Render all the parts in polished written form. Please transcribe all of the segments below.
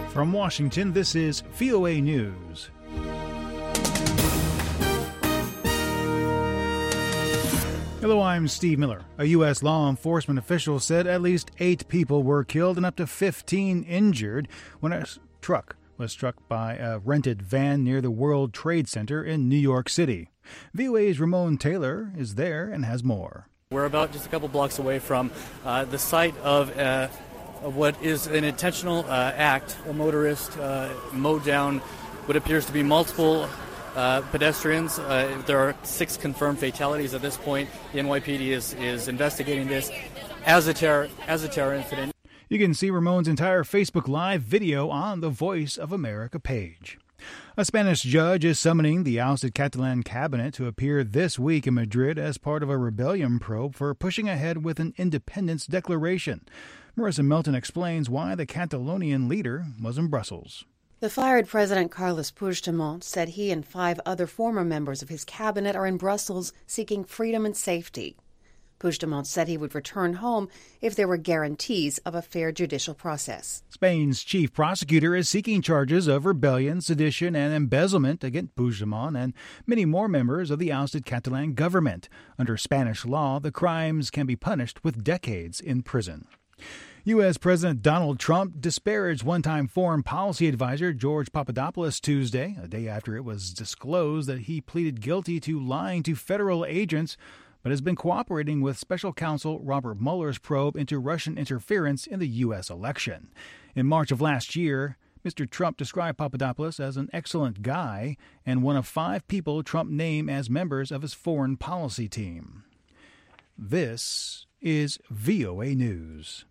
From Washington, this is VOA News. Hello, I'm Steve Miller. A U.S. law enforcement official said at least 8 people were killed and up to 15 injured when a truck was struck by a rented van near the World Trade Center in New York City. VOA's Ramon Taylor is there and has more. We're about just a couple blocks away from the site of what is an intentional act. A motorist mowed down what appears to be multiple pedestrians. There are 6 confirmed fatalities at this point. The NYPD is investigating this as a terror incident. You can see Ramon's entire Facebook Live video on the Voice of America page. A Spanish judge is summoning the ousted Catalan cabinet to appear this week in Madrid as part of a rebellion probe for pushing ahead with an independence declaration. Marissa Melton explains why the Catalonian leader was in Brussels. The fired President Carles Puigdemont said he and 5 other former members of his cabinet are in Brussels seeking freedom and safety. Puigdemont said he would return home if there were guarantees of a fair judicial process. Spain's chief prosecutor is seeking charges of rebellion, sedition, and embezzlement against Puigdemont and many more members of the ousted Catalan government. Under Spanish law, the crimes can be punished with decades in prison. U.S. President Donald Trump disparaged one-time foreign policy advisor George Papadopoulos Tuesday, a day after it was disclosed that he pleaded guilty to lying to federal agents, but has been cooperating with special counsel Robert Mueller's probe into Russian interference in the U.S. election. In March of last year, Mr. Trump described Papadopoulos as an excellent guy and one of 5 people Trump named as members of his foreign policy team. This is VOA News.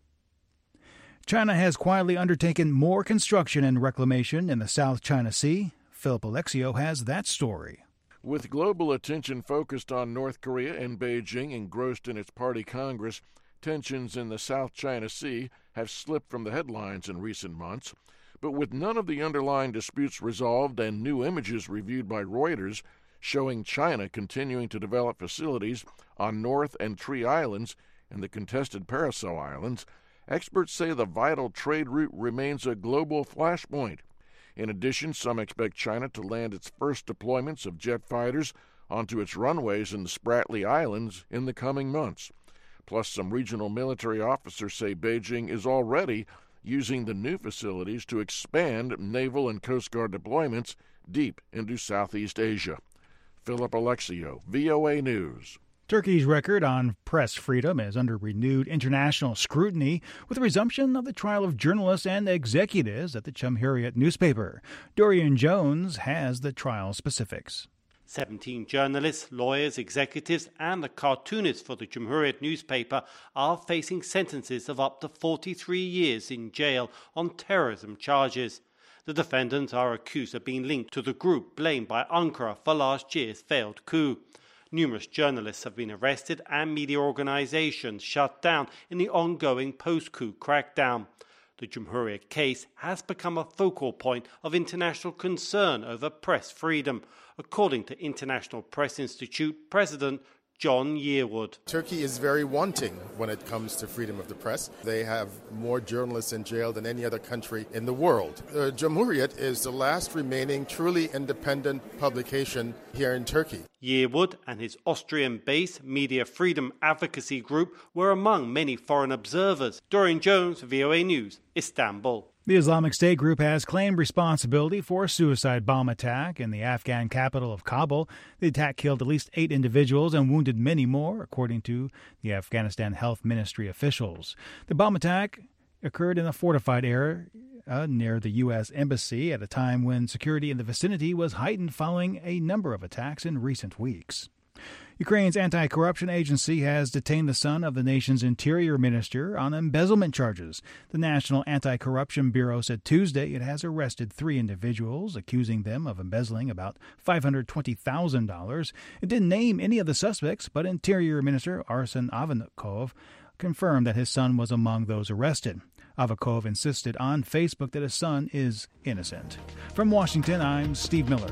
China has quietly undertaken more construction and reclamation in the South China Sea. Philip Alexio has that story. With global attention focused on North Korea and Beijing engrossed in its party Congress, tensions in the South China Sea have slipped from the headlines in recent months. But with none of the underlying disputes resolved and new images reviewed by Reuters showing China continuing to develop facilities on North and Tree Islands and the contested Paracel Islands, experts say the vital trade route remains a global flashpoint. In addition, some expect China to land its first deployments of jet fighters onto its runways in the Spratly Islands in the coming months. Plus, some regional military officers say Beijing is already using the new facilities to expand naval and Coast Guard deployments deep into Southeast Asia. Philip Alexio, VOA News. Turkey's record on press freedom is under renewed international scrutiny with the resumption of the trial of journalists and executives at the Cumhuriyet newspaper. Dorian Jones has the trial specifics. 17 journalists, lawyers, executives, and the cartoonist for the Cumhuriyet newspaper are facing sentences of up to 43 years in jail on terrorism charges. The defendants are accused of being linked to the group blamed by Ankara for last year's failed coup. Numerous journalists have been arrested and media organizations shut down in the ongoing post-coup crackdown. The Cumhuriyet case has become a focal point of international concern over press freedom, according to International Press Institute President John Yearwood. Turkey is very wanting when it comes to freedom of the press. They have more journalists in jail than any other country in the world. Cumhuriyet is the last remaining truly independent publication here in Turkey. Yearwood and his Austrian-based Media Freedom Advocacy Group were among many foreign observers. Dorian Jones, VOA News, Istanbul. The Islamic State group has claimed responsibility for a suicide bomb attack in the Afghan capital of Kabul. The attack killed at least 8 individuals and wounded many more, according to the Afghanistan Health Ministry officials. The bomb attack occurred in a fortified area near the U.S. Embassy at a time when security in the vicinity was heightened following a number of attacks in recent weeks. Ukraine's anti-corruption agency has detained the son of the nation's interior minister on embezzlement charges. The National Anti-Corruption Bureau said Tuesday it has arrested 3 individuals, accusing them of embezzling about $520,000. It didn't name any of the suspects, but Interior Minister Arsen Avakov confirmed that his son was among those arrested. Avakov insisted on Facebook that his son is innocent. From Washington, I'm Steve Miller.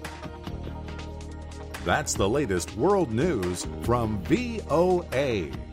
That's the latest world news from VOA.